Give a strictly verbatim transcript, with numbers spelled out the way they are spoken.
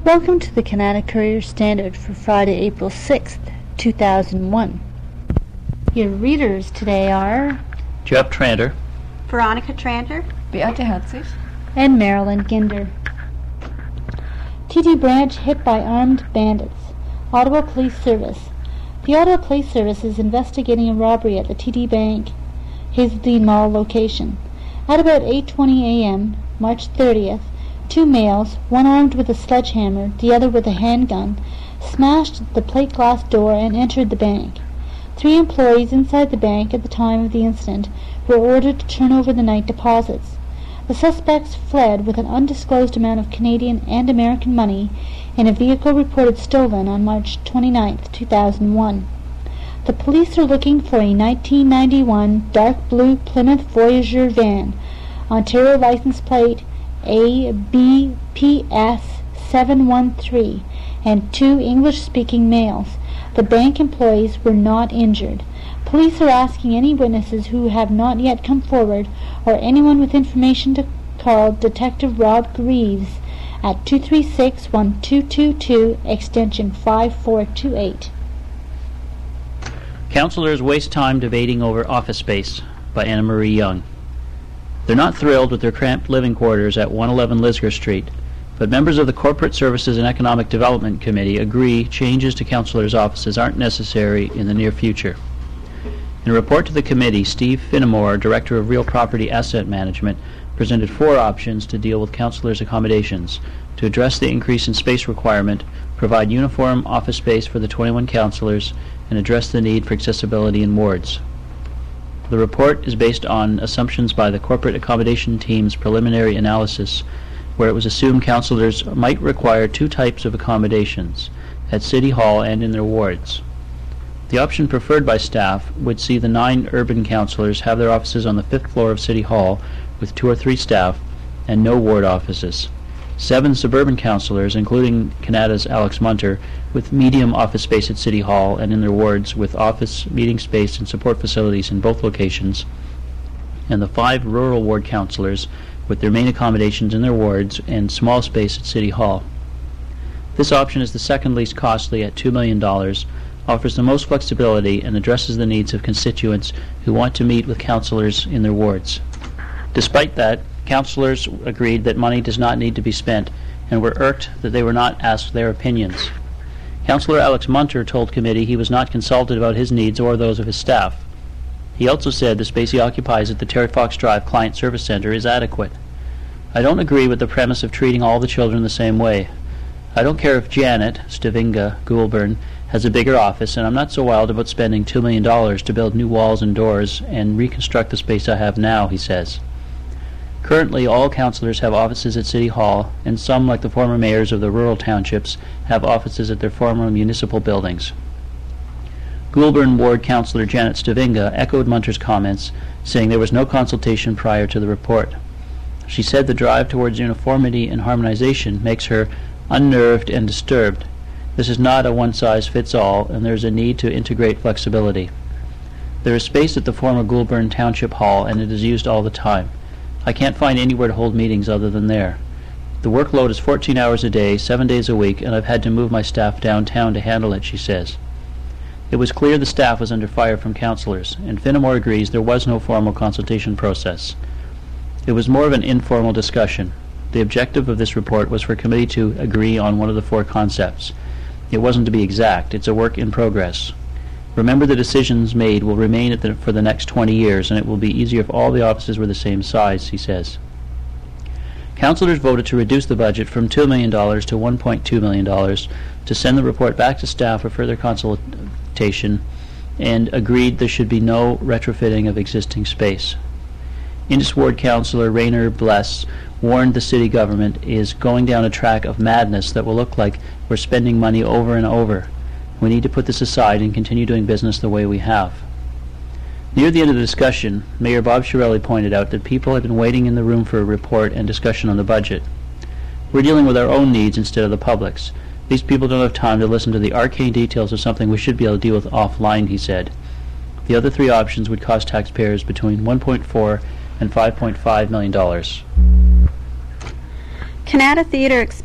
Welcome to the Canada Courier Standard for Friday, April sixth, two thousand one. Your readers today are Jeff Tranter, Veronica Tranter, Beate Herzig, and Marilyn Ginder. T D Branch hit by armed bandits. Ottawa Police Service. The Ottawa Police Service is investigating a robbery at the T D Bank, Hazeldean Mall location. At about eight twenty a m, March thirtieth, two males, one armed with a sledgehammer, the other with a handgun, smashed the plate glass door and entered the bank. Three employees inside the bank at the time of the incident were ordered to turn over the night deposits. The suspects fled with an undisclosed amount of Canadian and American money in a vehicle reported stolen on March twenty-ninth, two thousand one. The police are looking for a nineteen ninety-one dark blue Plymouth Voyager van, Ontario license plate A B P S seven one three, and two English-speaking males. The bank employees were not injured. Police are asking any witnesses who have not yet come forward or anyone with information to call Detective Rob Greaves at two three six, one two two two, extension five four two eight. Councillors waste time debating over office space, by Anna Marie Young. They're not thrilled with their cramped living quarters at one eleven Lisgar Street, but members of the Corporate Services and Economic Development Committee agree changes to councillors' offices aren't necessary in the near future. In a report to the committee, Steve Finnemore, Director of Real Property Asset Management, presented four options to deal with councillors' accommodations, to address the increase in space requirement, provide uniform office space for the twenty-one councillors, and address the need for accessibility in wards. The report is based on assumptions by the corporate accommodation team's preliminary analysis, where it was assumed councillors might require two types of accommodations, at City Hall and in their wards. The option preferred by staff would see the nine urban councillors have their offices on the fifth floor of City Hall with two or three staff and no ward offices. Seven suburban councillors, including Canada's Alex Munter, with medium office space at City Hall and in their wards with office, meeting space and support facilities in both locations, and the five rural ward councillors with their main accommodations in their wards and small space at City Hall. This option is the second least costly at two million dollars, offers the most flexibility, and addresses the needs of constituents who want to meet with councillors in their wards. Despite that, councillors agreed that money does not need to be spent and were irked that they were not asked their opinions. Councillor Alex Munter told committee he was not consulted about his needs or those of his staff. He also said the space he occupies at the Terry Fox Drive Client Service Centre is adequate. I don't agree with the premise of treating all the children the same way. I don't care if Janet Stavinga Goulburn has a bigger office, and I'm not so wild about spending two million dollars to build new walls and doors and reconstruct the space I have now, he says. Currently, all councillors have offices at City Hall, and some, like the former mayors of the rural townships, have offices at their former municipal buildings. Goulburn Ward Councillor Janet Stavinga echoed Munter's comments, saying there was no consultation prior to the report. She said the drive towards uniformity and harmonization makes her unnerved and disturbed. This is not a one-size-fits-all, and there is a need to integrate flexibility. There is space at the former Goulburn Township Hall, and it is used all the time. I can't find anywhere to hold meetings other than there. The workload is fourteen hours a day, seven days a week, and I've had to move my staff downtown to handle it, she says. It was clear the staff was under fire from councillors, and Finnemore agrees there was no formal consultation process. It was more of an informal discussion. The objective of this report was for committee to agree on one of the four concepts. It wasn't to be exact. It's a work in progress. Remember, the decisions made will remain at the, for the next twenty years, and it will be easier if all the offices were the same size, he says. Councillors voted to reduce the budget from two million dollars to one point two million dollars, to send the report back to staff for further consultation, and agreed there should be no retrofitting of existing space. Indus Ward Councillor Rainer Bless warned the city government is going down a track of madness that will look like we're spending money over and over. We need to put this aside and continue doing business the way we have. Near the end of the discussion, Mayor Bob Chiarelli pointed out that people had been waiting in the room for a report and discussion on the budget. We're dealing with our own needs instead of the public's. These people don't have time to listen to the arcane details of something we should be able to deal with offline, he said. The other three options would cost taxpayers between one point four and five point five million dollars. Canada Theatre